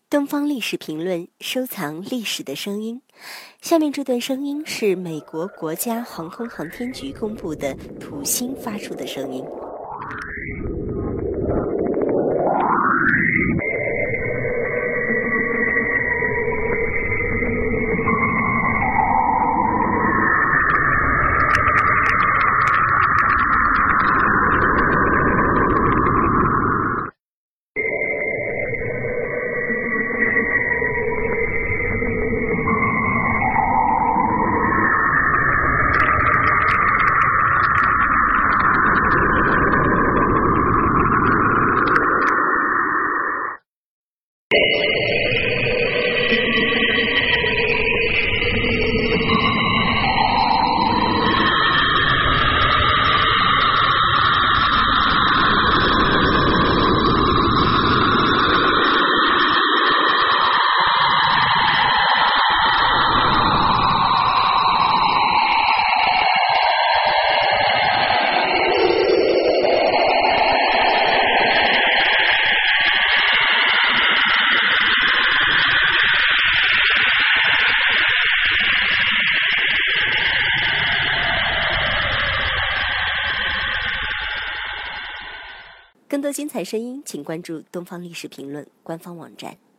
东方历史评论，收藏历史的声音。下面这段声音是美国国家航空航天局公布的土星发出的声音。更多精彩声音，请关注东方历史评论官方网站。